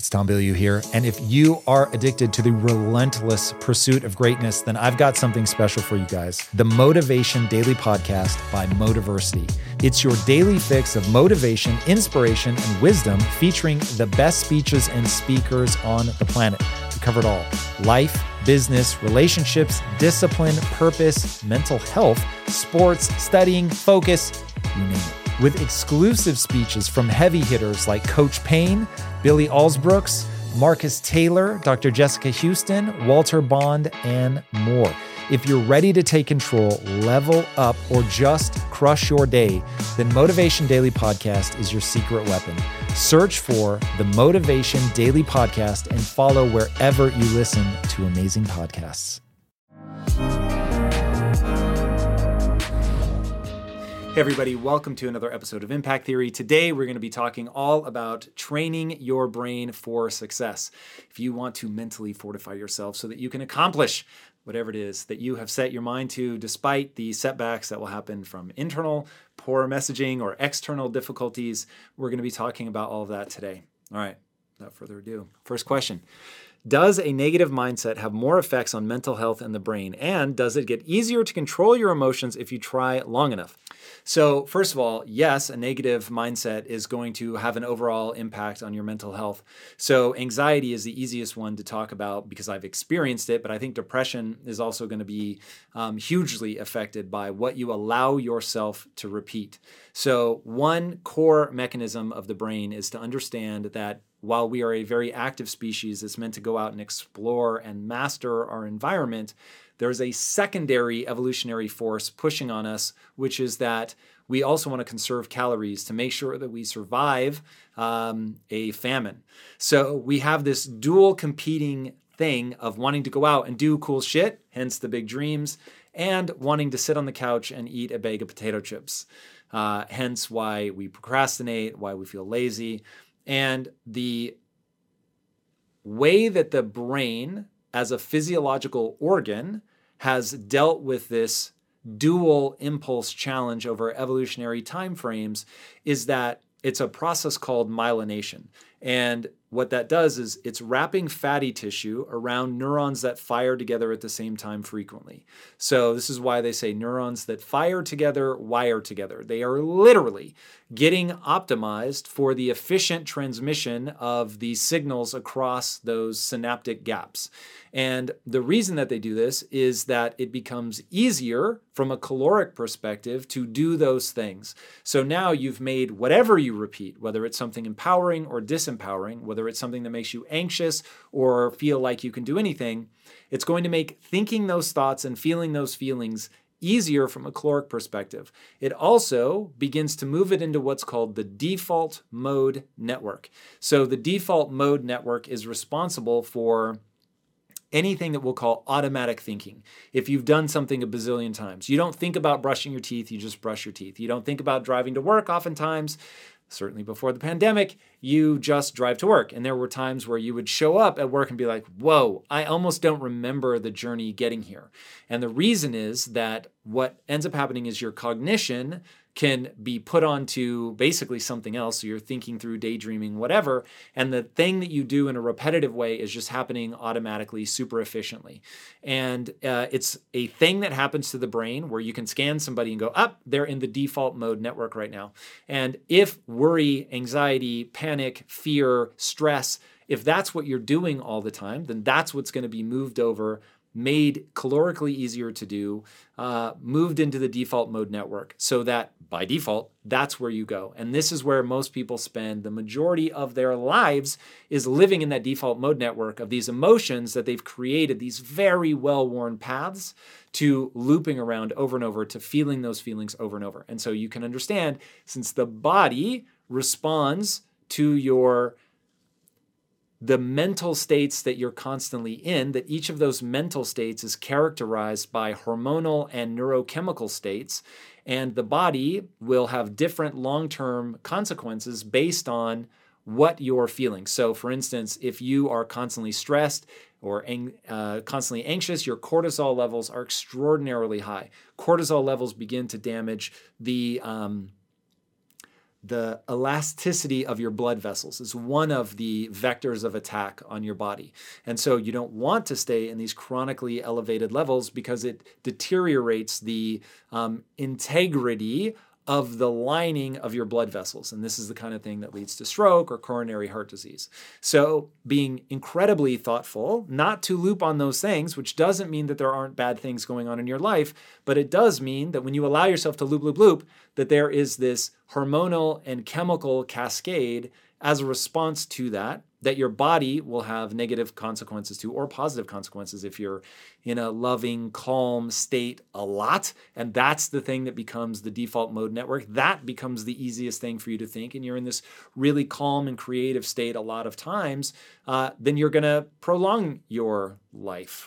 It's Tom Bilyeu here. And if you are addicted to the relentless pursuit of greatness, then I've got something special for you guys. The Motivation Daily Podcast by Motiversity. It's your daily fix of motivation, inspiration, and wisdom featuring the best speeches and speakers on the planet. We cover it all. Life, business, relationships, discipline, purpose, mental health, sports, studying, focus, you name it. With exclusive speeches from heavy hitters like Coach Payne, Billy Alsbrooks, Marcus Taylor, Dr. Jessica Houston, Walter Bond, and more. If you're ready to take control, level up, or just crush your day, then Motivation Daily Podcast is your secret weapon. Search for the Motivation Daily Podcast and follow wherever you listen to amazing podcasts. Hey everybody, welcome to another episode of Impact Theory. Today we're going to be talking all about training your brain for success. If you want to mentally fortify yourself so that you can accomplish whatever it is that you have set your mind to, despite the setbacks that will happen from internal poor messaging or external difficulties, we're going to be talking about all of that today. All right, without further ado, first question. Does a negative mindset have more effects on mental health and the brain? And does it get easier to control your emotions if you try long enough? So first of all, yes, a negative mindset is going to have an overall impact on your mental health. So anxiety is the easiest one to talk about because I've experienced it, but I think depression is also going to be hugely affected by what you allow yourself to repeat. So one core mechanism of the brain is to understand that while we are a very active species that's meant to go out and explore and master our environment, there's a secondary evolutionary force pushing on us, which is that we also want to conserve calories to make sure that we survive a famine. So we have this dual competing thing of wanting to go out and do cool shit, hence the big dreams, and wanting to sit on the couch and eat a bag of potato chips. Hence why we procrastinate, why we feel lazy. And the way that the brain as a physiological organ has dealt with this dual impulse challenge over evolutionary timeframes is that it's a process called myelination. And what that does is it's wrapping fatty tissue around neurons that fire together at the same time frequently. So this is why they say neurons that fire together wire together. They are literally getting optimized for the efficient transmission of these signals across those synaptic gaps. And the reason that they do this is that it becomes easier from a caloric perspective to do those things. So now you've made whatever you repeat, whether it's something empowering or disempowering, whether it's something that makes you anxious or feel like you can do anything, it's going to make thinking those thoughts and feeling those feelings easier from a caloric perspective. It also begins to move it into what's called the default mode network. So the default mode network is responsible for anything that we'll call automatic thinking. If you've done something a bazillion times, you don't think about brushing your teeth, you just brush your teeth. You don't think about driving to work oftentimes. Certainly before the pandemic, you just drive to work. And there were times where you would show up at work and be like, whoa, I almost don't remember the journey getting here. And the reason is that what ends up happening is your cognition can be put onto basically something else. So you're thinking through, daydreaming, whatever. And the thing that you do in a repetitive way is just happening automatically, super efficiently. And it's a thing that happens to the brain where you can scan somebody and go, they're in the default mode network right now. And if worry, anxiety, panic, fear, stress, if that's what you're doing all the time, then that's what's going to be moved over, made calorically easier to do, moved into the default mode network so that by default, that's where you go. And this is where most people spend the majority of their lives is living in that default mode network of these emotions that they've created, these very well-worn paths to looping around over and over to feeling those feelings over and over. And so you can understand, since the body responds to the mental states that you're constantly in, that each of those mental states is characterized by hormonal and neurochemical states, and the body will have different long-term consequences based on what you're feeling. So for instance, if you are constantly stressed or constantly anxious, your cortisol levels are extraordinarily high. Cortisol levels begin to damage the the elasticity of your blood vessels is one of the vectors of attack on your body. And so you don't want to stay in these chronically elevated levels because it deteriorates the integrity of the lining of your blood vessels. And this is the kind of thing that leads to stroke or coronary heart disease. So being incredibly thoughtful, not to loop on those things, which doesn't mean that there aren't bad things going on in your life, but it does mean that when you allow yourself to loop, that there is this hormonal and chemical cascade as a response to that your body will have negative consequences to, or positive consequences if you're in a loving, calm state a lot. And that's the thing that becomes the default mode network. That becomes the easiest thing for you to think. And you're in this really calm and creative state a lot of times, then you're going to prolong your life.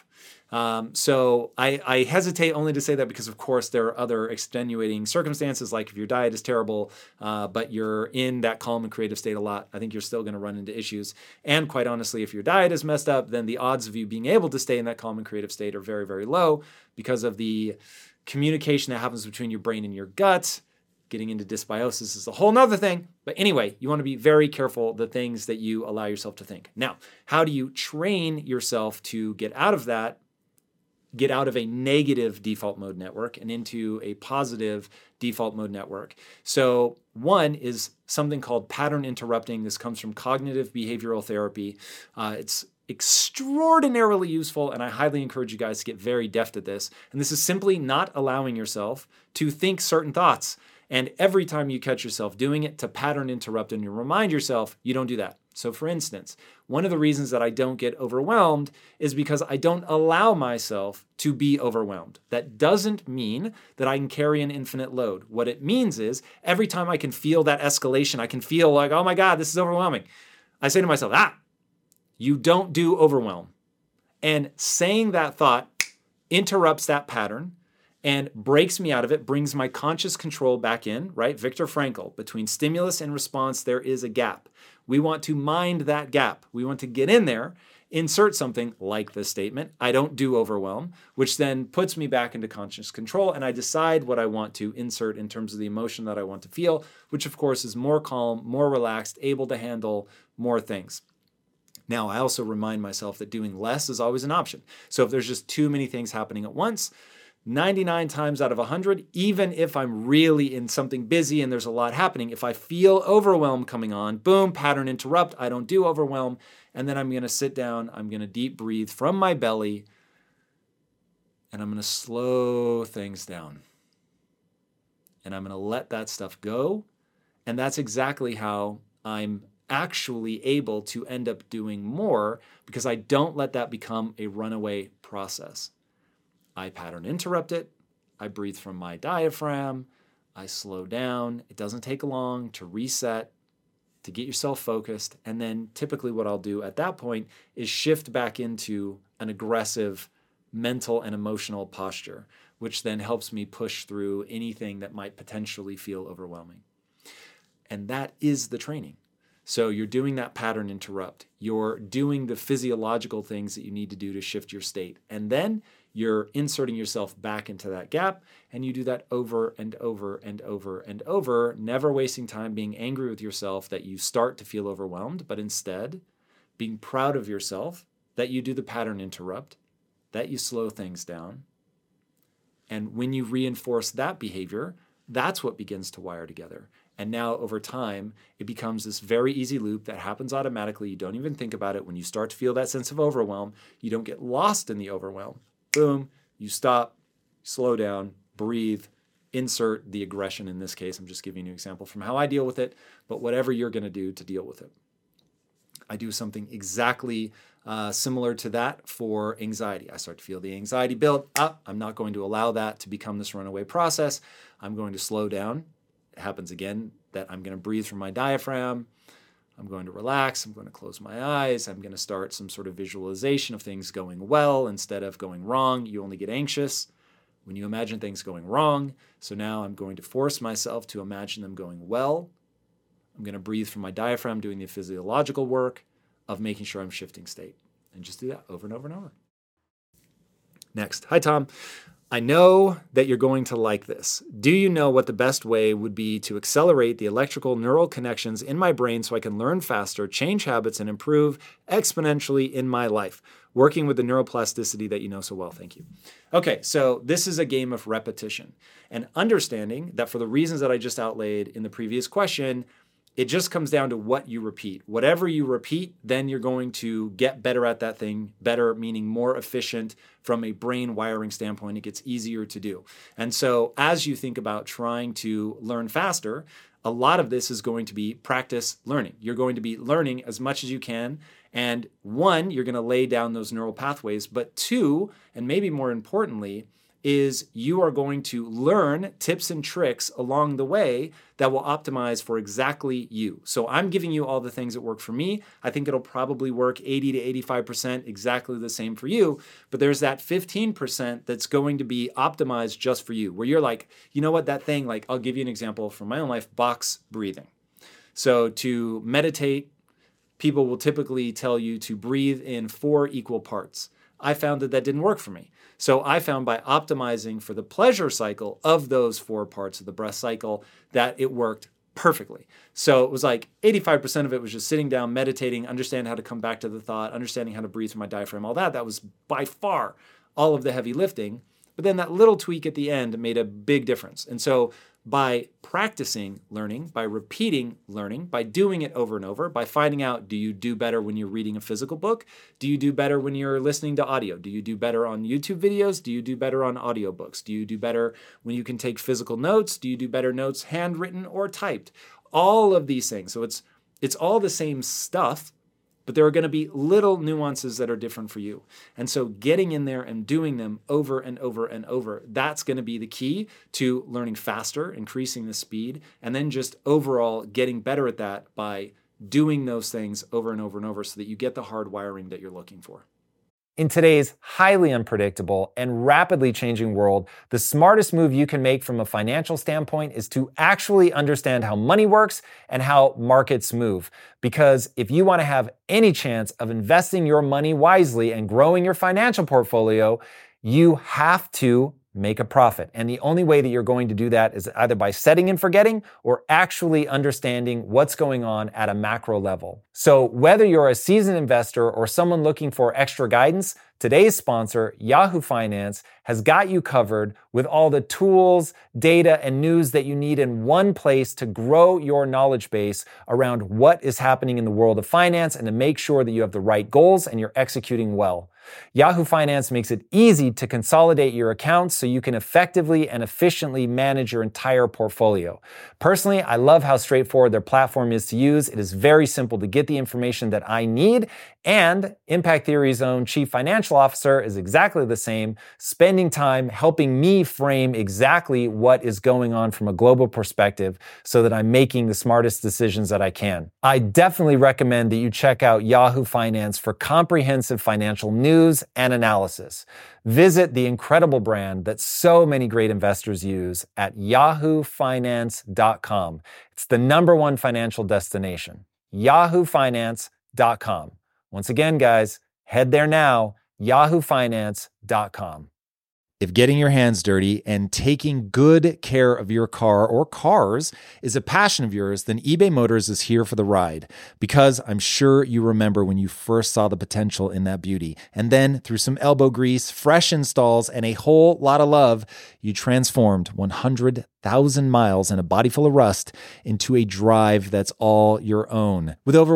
So I hesitate only to say that because, of course, there are other extenuating circumstances, like if your diet is terrible, but you're in that calm and creative state a lot, I think you're still going to run into issues. And quite honestly, if your diet is messed up, then the odds of you being able to stay in that calm and creative state are very, very low because of the communication that happens between your brain and your gut. Getting into dysbiosis is a whole nother thing. But anyway, you want to be very careful the things that you allow yourself to think. Now, how do you train yourself to get out of that? Get out of a negative default mode network and into a positive default mode network. So one is something called pattern interrupting. This comes from cognitive behavioral therapy. It's extraordinarily useful, and I highly encourage you guys to get very deft at this. And this is simply not allowing yourself to think certain thoughts. And every time you catch yourself doing it, to pattern interrupt and you remind yourself you don't do that. So for instance, one of the reasons that I don't get overwhelmed is because I don't allow myself to be overwhelmed. That doesn't mean that I can carry an infinite load. What it means is every time I can feel that escalation, I can feel like, oh my God, this is overwhelming. I say to myself, you don't do overwhelm. And saying that thought interrupts that pattern and breaks me out of it, brings my conscious control back in, right? Viktor Frankl, between stimulus and response, there is a gap. We want to mind that gap. We want to get in there, insert something like this statement, I don't do overwhelm, which then puts me back into conscious control, and I decide what I want to insert in terms of the emotion that I want to feel, which of course is more calm, more relaxed, able to handle more things. Now, I also remind myself that doing less is always an option. So if there's just too many things happening at once, 99 times out of 100, even if I'm really in something busy and there's a lot happening, if I feel overwhelm coming on, boom, pattern interrupt, I don't do overwhelm, and then I'm going to sit down, I'm going to deep breathe from my belly, and I'm going to slow things down. And I'm going to let that stuff go, and that's exactly how I'm actually able to end up doing more because I don't let that become a runaway process. I pattern interrupt it, I breathe from my diaphragm, I slow down. It doesn't take long to reset, to get yourself focused, and then typically what I'll do at that point is shift back into an aggressive mental and emotional posture, which then helps me push through anything that might potentially feel overwhelming. And that is the training. So you're doing that pattern interrupt. You're doing the physiological things that you need to do to shift your state. And then you're inserting yourself back into that gap, and you do that over and over and over and over, never wasting time being angry with yourself that you start to feel overwhelmed, but instead being proud of yourself that you do the pattern interrupt, that you slow things down. And when you reinforce that behavior, that's what begins to wire together. And now over time, it becomes this very easy loop that happens automatically. You don't even think about it. When you start to feel that sense of overwhelm, you don't get lost in the overwhelm. Boom, you stop, slow down, breathe, insert the aggression in this case. I'm just giving you an example from how I deal with it, but whatever you're going to do to deal with it. I do something exactly similar to that for anxiety. I start to feel the anxiety build up. I'm not going to allow that to become this runaway process. I'm going to slow down. It happens again that I'm going to breathe from my diaphragm. I'm going to relax. I'm going to close my eyes. I'm going to start some sort of visualization of things going well instead of going wrong. You only get anxious when you imagine things going wrong. So now I'm going to force myself to imagine them going well. I'm going to breathe from my diaphragm, doing the physiological work of making sure I'm shifting state. And just do that over and over and over. Next. Hi, Tom. I know that you're going to like this. Do you know what the best way would be to accelerate the electrical neural connections in my brain so I can learn faster, change habits, and improve exponentially in my life? Working with the neuroplasticity that you know so well. Thank you. Okay, so this is a game of repetition and understanding that for the reasons that I just outlaid in the previous question, it just comes down to what you repeat. Whatever you repeat, then you're going to get better at that thing. Better meaning more efficient from a brain wiring standpoint. It gets easier to do. And so as you think about trying to learn faster, a lot of this is going to be practice learning. You're going to be learning as much as you can. And one, you're going to lay down those neural pathways. But two, and maybe more importantly, is you are going to learn tips and tricks along the way that will optimize for exactly you. So I'm giving you all the things that work for me. I think it'll probably work 80 to 85% exactly the same for you. But there's that 15% that's going to be optimized just for you, where you're like, you know what, that thing, like I'll give you an example from my own life, box breathing. So to meditate, people will typically tell you to breathe in 4 equal parts. I found that didn't work for me. So I found by optimizing for the pleasure cycle of those 4 parts of the breath cycle that it worked perfectly. So it was like 85% of it was just sitting down, meditating, understanding how to come back to the thought, understanding how to breathe through my diaphragm, all that. That was by far all of the heavy lifting. But then that little tweak at the end made a big difference. And so by practicing learning, by repeating learning, by doing it over and over, by finding out, do you do better when you're reading a physical book? Do you do better when you're listening to audio? Do you do better on YouTube videos? Do you do better on audiobooks? Do you do better when you can take physical notes? Do you do better notes handwritten or typed? All of these things. So it's all the same stuff, but there are going to be little nuances that are different for you. And so getting in there and doing them over and over and over, that's going to be the key to learning faster, increasing the speed, and then just overall getting better at that by doing those things over and over and over so that you get the hard wiring that you're looking for. In today's highly unpredictable and rapidly changing world, the smartest move you can make from a financial standpoint is to actually understand how money works and how markets move. Because if you want to have any chance of investing your money wisely and growing your financial portfolio, you have to make a profit. And the only way that you're going to do that is either by setting and forgetting or actually understanding what's going on at a macro level. So whether you're a seasoned investor or someone looking for extra guidance, today's sponsor, Yahoo Finance, has got you covered with all the tools, data, and news that you need in one place to grow your knowledge base around what is happening in the world of finance and to make sure that you have the right goals and you're executing well. Yahoo Finance makes it easy to consolidate your accounts so you can effectively and efficiently manage your entire portfolio. Personally, I love how straightforward their platform is to use. It is very simple to get the information that I need, and Impact Theory's own Chief Financial Officer is exactly the same, spending time helping me frame exactly what is going on from a global perspective so that I'm making the smartest decisions that I can. I definitely recommend that you check out Yahoo Finance for comprehensive financial news and analysis. Visit the incredible brand that so many great investors use at yahoofinance.com. It's the #1 financial destination. yahoofinance.com. Once again, guys, head there now, yahoofinance.com. If getting your hands dirty and taking good care of your car or cars is a passion of yours, then eBay Motors is here for the ride. Because I'm sure you remember when you first saw the potential in that beauty. And then through some elbow grease, fresh installs, and a whole lot of love, you transformed 100,000 miles and a body full of rust into a drive that's all your own. With over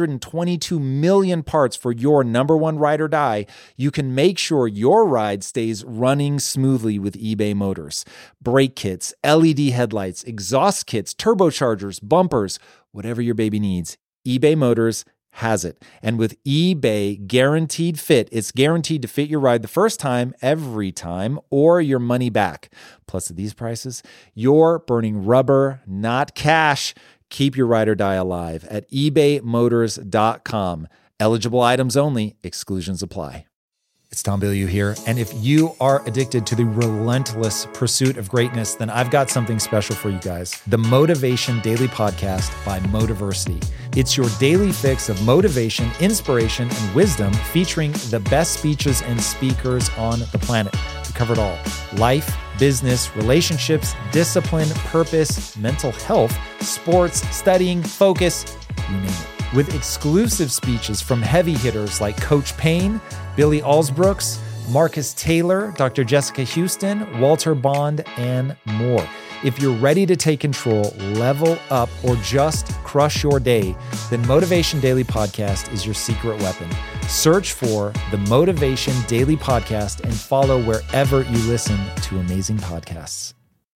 122 million parts for your #1 ride or die, you can make sure your ride stays running smoothly with eBay Motors. Brake kits, LED headlights, exhaust kits, turbochargers, bumpers, whatever your baby needs, eBay Motors has it. And with eBay Guaranteed Fit, it's guaranteed to fit your ride the first time, every time, or your money back. Plus, at these prices, you're burning rubber, not cash. Keep your ride or die alive at ebaymotors.com. Eligible items only. Exclusions apply. It's Tom Bilyeu here. And if you are addicted to the relentless pursuit of greatness, then I've got something special for you guys. The Motivation Daily Podcast by Motiversity. It's your daily fix of motivation, inspiration, and wisdom featuring the best speeches and speakers on the planet. The cover it all: life, business, relationships, discipline, purpose, mental health, sports, studying, focus, you name it. With exclusive speeches from heavy hitters like Coach Payne, Billy Alsbrooks, Marcus Taylor, Dr. Jessica Houston, Walter Bond, and more. If you're ready to take control, level up, or just crush your day, then Motivation Daily Podcast is your secret weapon. Search for the Motivation Daily Podcast and follow wherever you listen to amazing podcasts.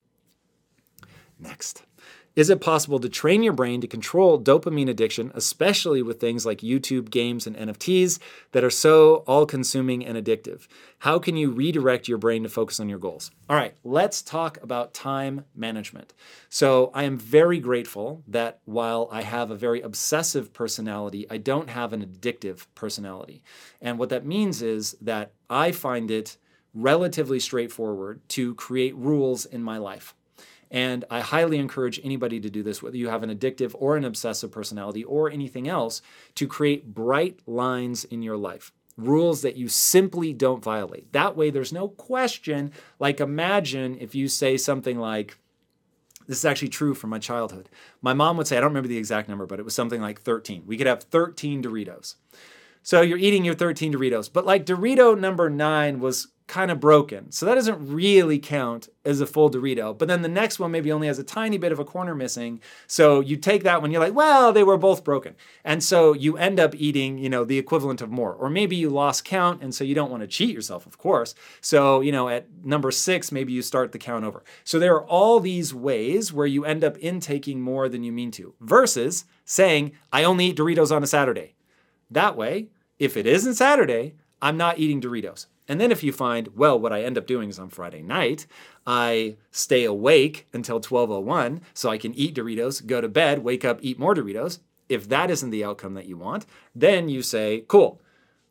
Next. Is it possible to train your brain to control dopamine addiction, especially with things like YouTube, games, and NFTs that are so all-consuming and addictive? How can you redirect your brain to focus on your goals? All right, let's talk about time management. So I am very grateful that while I have a very obsessive personality, I don't have an addictive personality. And what that means is that I find it relatively straightforward to create rules in my life. And I highly encourage anybody to do this, whether you have an addictive or an obsessive personality or anything else, to create bright lines in your life, rules that you simply don't violate. That way, there's no question. Like, imagine if you say something like, this is actually true from my childhood. My mom would say, I don't remember the exact number, but it was something like 13. We could have 13 Doritos. So you're eating your 13 Doritos, but like Dorito number 9 was kind of broken. So that doesn't really count as a full Dorito. But then the next one maybe only has a tiny bit of a corner missing. So you take that one, you're like, well, they were both broken. And so you end up eating, the equivalent of more. Or maybe you lost count, and so you don't want to cheat yourself, of course. So, at number 6, maybe you start the count over. So there are all these ways where you end up intaking more than you mean to, versus saying, I only eat Doritos on a Saturday. That way, if it isn't Saturday, I'm not eating Doritos. And then if you find, well, what I end up doing is on Friday night, I stay awake until 12:01 so I can eat Doritos, go to bed, wake up, eat more Doritos. If that isn't the outcome that you want, then you say, cool,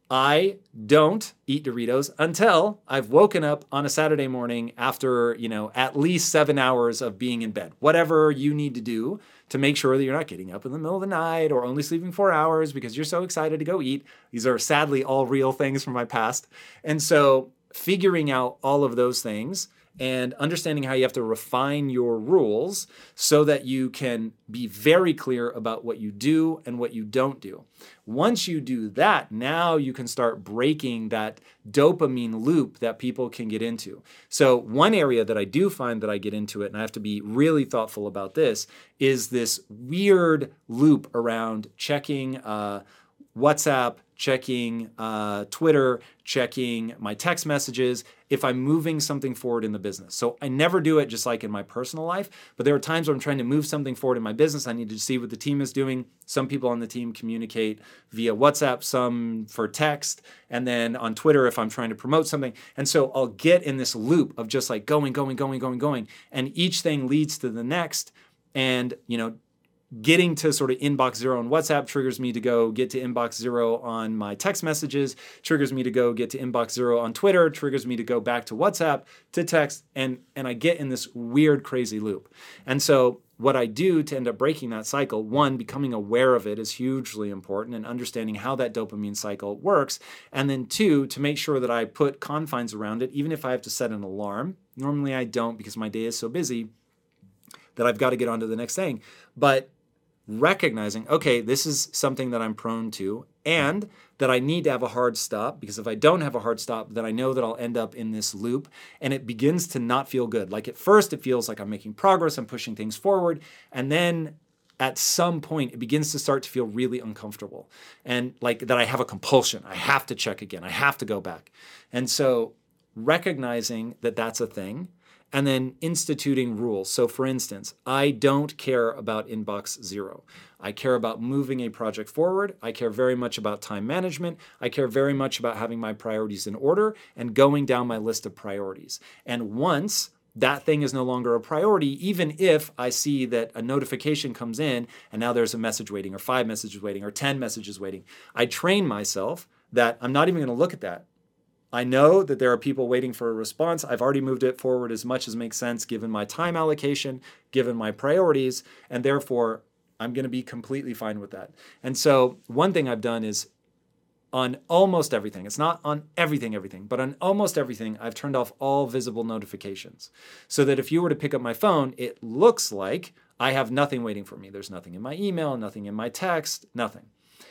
I don't eat Doritos until I've woken up on a Saturday morning after, at least 7 hours of being in bed. Whatever you need to do to make sure that you're not getting up in the middle of the night or only sleeping 4 hours because you're so excited to go eat. These are sadly all real things from my past. And so figuring out all of those things and understanding how you have to refine your rules so that you can be very clear about what you do and what you don't do. Once you do that, now you can start breaking that dopamine loop that people can get into. So one area that I do find that I get into it, and I have to be really thoughtful about this, is this weird loop around checking WhatsApp, checking Twitter, checking my text messages if I'm moving something forward in the business. So I never do it just like in my personal life, but there are times where I'm trying to move something forward in my business. I need to see what the team is doing. Some people on the team communicate via WhatsApp, some for text, and then on Twitter if I'm trying to promote something. And so I'll get in this loop of just like going, and each thing leads to the next. And, getting to sort of inbox 0 on WhatsApp triggers me to go get to inbox 0 on my text messages, triggers me to go get to inbox 0 on Twitter, triggers me to go back to WhatsApp, to text, and I get in this weird, crazy loop. And so what I do to end up breaking that cycle, one, becoming aware of it is hugely important and understanding how that dopamine cycle works. And then two, to make sure that I put confines around it, even if I have to set an alarm. Normally I don't because my day is so busy that I've got to get on to the next thing. But recognizing, okay, this is something that I'm prone to and that I need to have a hard stop, because if I don't have a hard stop, then I know that I'll end up in this loop and it begins to not feel good. Like at first it feels like I'm making progress, I'm pushing things forward, and then at some point it begins to start to feel really uncomfortable and like that I have a compulsion. I have to check again. I have to go back. And so recognizing that that's a thing, and then instituting rules. So for instance, I don't care about inbox 0. I care about moving a project forward. I care very much about time management. I care very much about having my priorities in order and going down my list of priorities. And once that thing is no longer a priority, even if I see that a notification comes in and now there's a message waiting or 5 messages waiting or 10 messages waiting, I train myself that I'm not even going to look at that. I know that there are people waiting for a response. I've already moved it forward as much as makes sense given my time allocation, given my priorities, and therefore I'm going to be completely fine with that. And so one thing I've done is on almost everything. It's not on everything, but on almost everything, I've turned off all visible notifications so that if you were to pick up my phone, it looks like I have nothing waiting for me. There's nothing in my email, nothing in my text, nothing.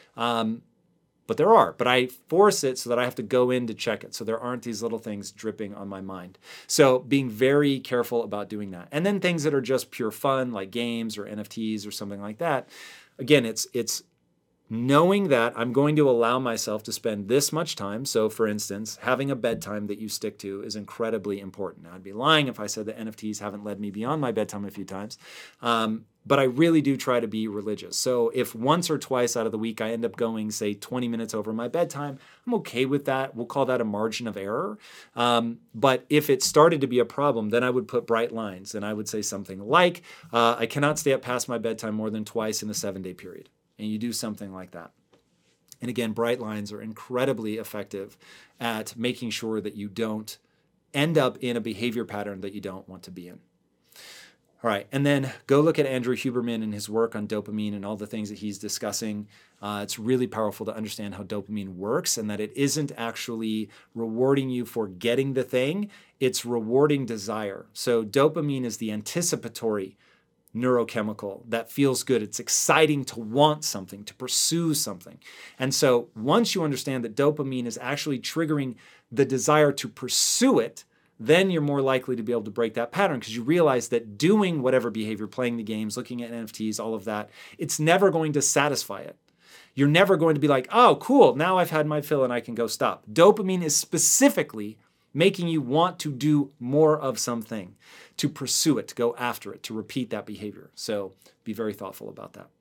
But there are, but I force it so that I have to go in to check it. So there aren't these little things dripping on my mind. So being very careful about doing that. And then things that are just pure fun, like games or NFTs or something like that. Again, it's knowing that I'm going to allow myself to spend this much time. So for instance, having a bedtime that you stick to is incredibly important. Now, I'd be lying if I said that NFTs haven't led me beyond my bedtime a few times. But I really do try to be religious. So if once or twice out of the week I end up going, say, 20 minutes over my bedtime, I'm okay with that. We'll call that a margin of error. But if it started to be a problem, then I would put bright lines. And I would say something like, I cannot stay up past my bedtime more than twice in a 7-day period. And you do something like that. And again, bright lines are incredibly effective at making sure that you don't end up in a behavior pattern that you don't want to be in. All right, and then go look at Andrew Huberman and his work on dopamine and all the things that he's discussing. It's really powerful to understand how dopamine works and that it isn't actually rewarding you for getting the thing, it's rewarding desire. So dopamine is the anticipatory neurochemical that feels good. It's exciting to want something, to pursue something. And so once you understand that dopamine is actually triggering the desire to pursue it, then you're more likely to be able to break that pattern because you realize that doing whatever behavior, playing the games, looking at NFTs, all of that, it's never going to satisfy it. You're never going to be like, oh, cool, now I've had my fill and I can go stop. Dopamine is specifically making you want to do more of something, to pursue it, to go after it, to repeat that behavior. So be very thoughtful about that.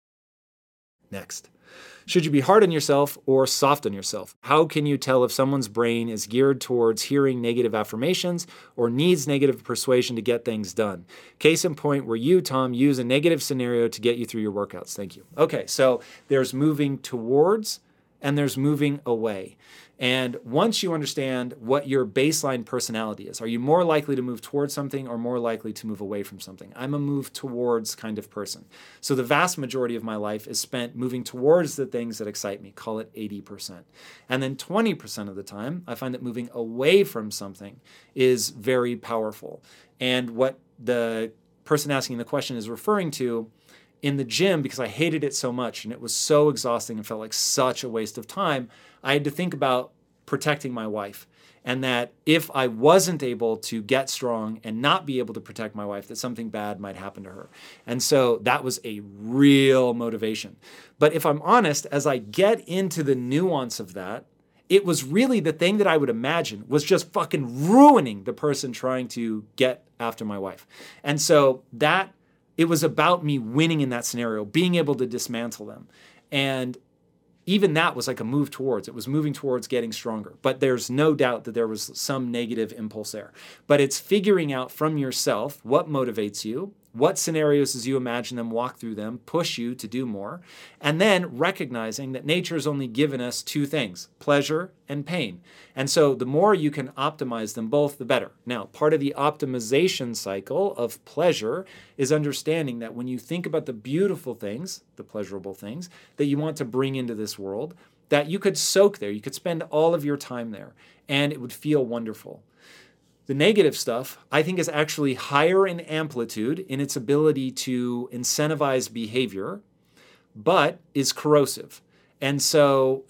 Next, should you be hard on yourself or soft on yourself? How can you tell if someone's brain is geared towards hearing negative affirmations or needs negative persuasion to get things done? Case in point where you, Tom, use a negative scenario to get you through your workouts. Thank you. Okay, so there's moving towards and there's moving away. And once you understand what your baseline personality is, are you more likely to move towards something or more likely to move away from something? I'm a move towards kind of person. So the vast majority of my life is spent moving towards the things that excite me, call it 80%. And then 20% of the time, I find that moving away from something is very powerful. And what the person asking the question is referring to in the gym, because I hated it so much and it was so exhausting and felt like such a waste of time, I had to think about protecting my wife. And that if I wasn't able to get strong and not be able to protect my wife, that something bad might happen to her. And so that was a real motivation. But if I'm honest, as I get into the nuance of that, it was really the thing that I would imagine was just fucking ruining the person trying to get after my wife. And so that it was about me winning in that scenario, being able to dismantle them. And even that was like a move towards. It was moving towards getting stronger. But there's no doubt that there was some negative impulse there. But it's figuring out from yourself what motivates you, what scenarios as you imagine them, walk through them, push you to do more, and then recognizing that nature has only given us two things, pleasure and pain. And so the more you can optimize them both, the better. Now, part of the optimization cycle of pleasure is understanding that when you think about the beautiful things, the pleasurable things, that you want to bring into this world, that you could soak there, you could spend all of your time there, and it would feel wonderful. The negative stuff, I think, is actually higher in amplitude in its ability to incentivize behavior, but is corrosive. And so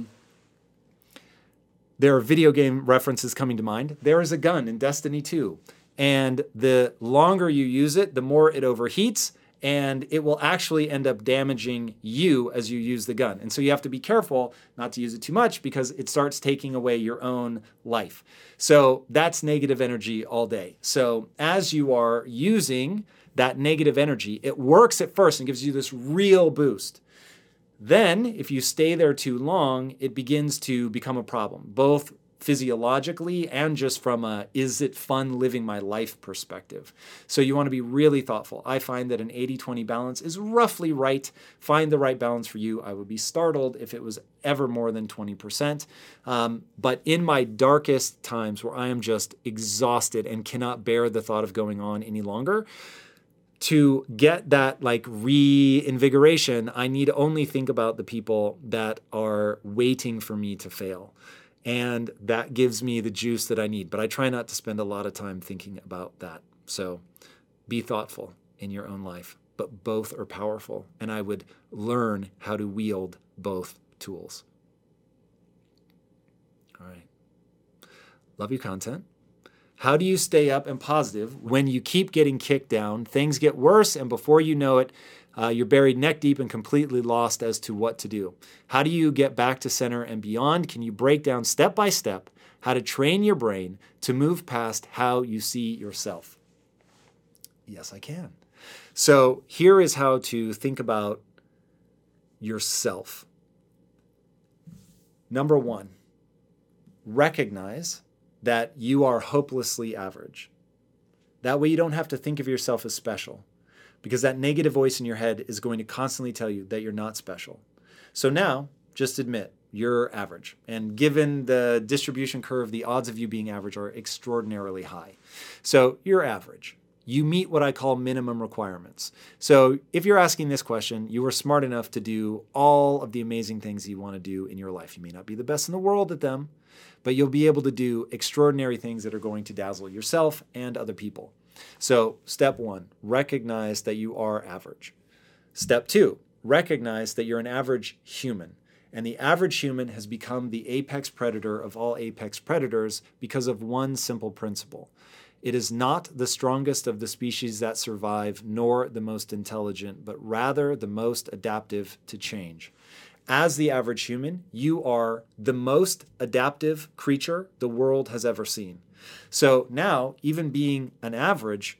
there are video game references coming to mind. There is a gun in Destiny 2, and the longer you use it, the more it overheats, and it will actually end up damaging you as you use the gun. And so you have to be careful not to use it too much because it starts taking away your own life. So that's negative energy all day. So as you are using that negative energy, it works at first and gives you this real boost. Then, if you stay there too long, it begins to become a problem, both physiologically and just from a, is it fun living my life perspective? So you want to be really thoughtful. I find that an 80-20 balance is roughly right. Find the right balance for you. I would be startled if it was ever more than 20%. But in my darkest times where I am just exhausted and cannot bear the thought of going on any longer, to get that like reinvigoration, I need to only think about the people that are waiting for me to fail. And that gives me the juice that I need. But I try not to spend a lot of time thinking about that. So be thoughtful in your own life. But both are powerful. And I would learn how to wield both tools. All right. Love your content. How do you stay up and positive when you keep getting kicked down, things get worse, and before you know it, you're buried neck deep and completely lost as to what to do? How do you get back to center and beyond? Can you break down step by step how to train your brain to move past how you see yourself? Yes, I can. So here is how to think about yourself. Number one, recognize that you are hopelessly average. That way you don't have to think of yourself as special, because that negative voice in your head is going to constantly tell you that you're not special. So now, just admit you're average. And given the distribution curve, the odds of you being average are extraordinarily high. So you're average. You meet what I call minimum requirements. So if you're asking this question, you are smart enough to do all of the amazing things you want to do in your life. You may not be the best in the world at them, but you'll be able to do extraordinary things that are going to dazzle yourself and other people. So step one, recognize that you are average. Step two, recognize that you're an average human. And the average human has become the apex predator of all apex predators because of one simple principle. It is not the strongest of the species that survive, nor the most intelligent, but rather the most adaptive to change. As the average human, you are the most adaptive creature the world has ever seen. So now, even being an average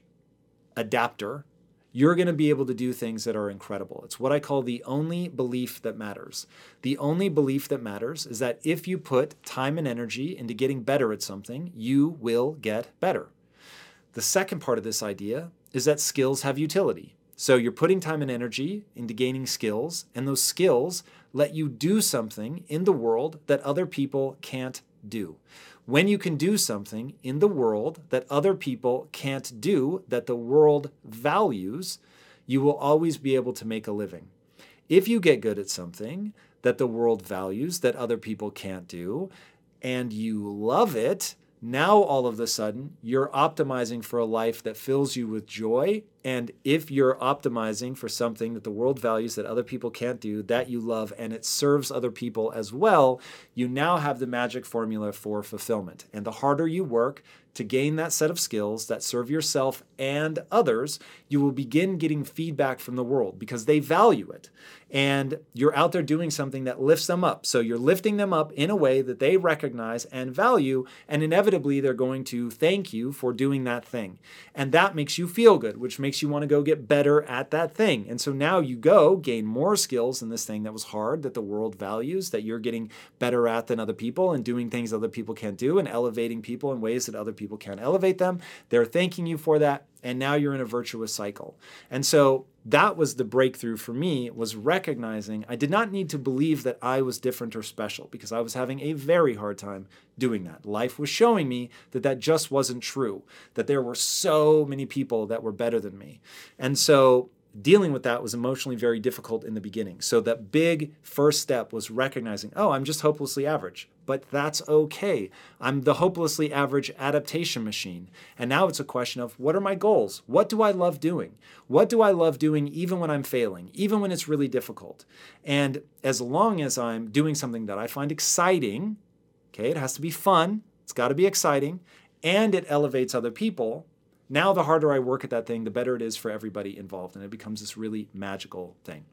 adapter, you're going to be able to do things that are incredible. It's what I call the only belief that matters. The only belief that matters is that if you put time and energy into getting better at something, you will get better. The second part of this idea is that skills have utility. So you're putting time and energy into gaining skills, and those skills let you do something in the world that other people can't do. When you can do something in the world that other people can't do, that the world values, you will always be able to make a living. If you get good at something that the world values, that other people can't do, and you love it, now all of a sudden you're optimizing for a life that fills you with joy. And if you're optimizing for something that the world values that other people can't do, that you love, and it serves other people as well, you now have the magic formula for fulfillment. And the harder you work to gain that set of skills that serve yourself and others, you will begin getting feedback from the world because they value it. And you're out there doing something that lifts them up. So you're lifting them up in a way that they recognize and value, and inevitably they're going to thank you for doing that thing. And that makes you feel good, which makes you want to go get better at that thing. And so now you go gain more skills in this thing that was hard, that the world values, that you're getting better at than other people, and doing things other people can't do, and elevating people in ways that other people can't elevate them. They're thanking you for that. And now you're in a virtuous cycle. And so that was the breakthrough for me, was recognizing I did not need to believe that I was different or special, because I was having a very hard time doing that. Life was showing me that that just wasn't true, that there were so many people that were better than me. And so dealing with that was emotionally very difficult in the beginning. So that big first step was recognizing, oh, I'm just hopelessly average. But that's okay. I'm the hopelessly average adaptation machine. And now it's a question of, what are my goals? What do I love doing? What do I love doing even when I'm failing, even when it's really difficult? And as long as I'm doing something that I find exciting, okay, it has to be fun, it's got to be exciting, and it elevates other people, now the harder I work at that thing, the better it is for everybody involved, and it becomes this really magical thing.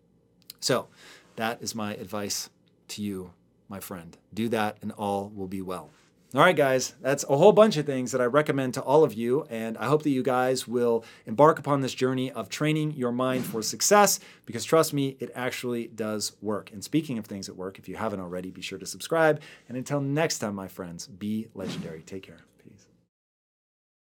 So that is my advice to you, my friend. Do that and all will be well. All right, guys, that's a whole bunch of things that I recommend to all of you, and I hope that you guys will embark upon this journey of training your mind for success, because trust me, it actually does work. And speaking of things that work, if you haven't already, be sure to subscribe. And until next time, my friends, be legendary. Take care.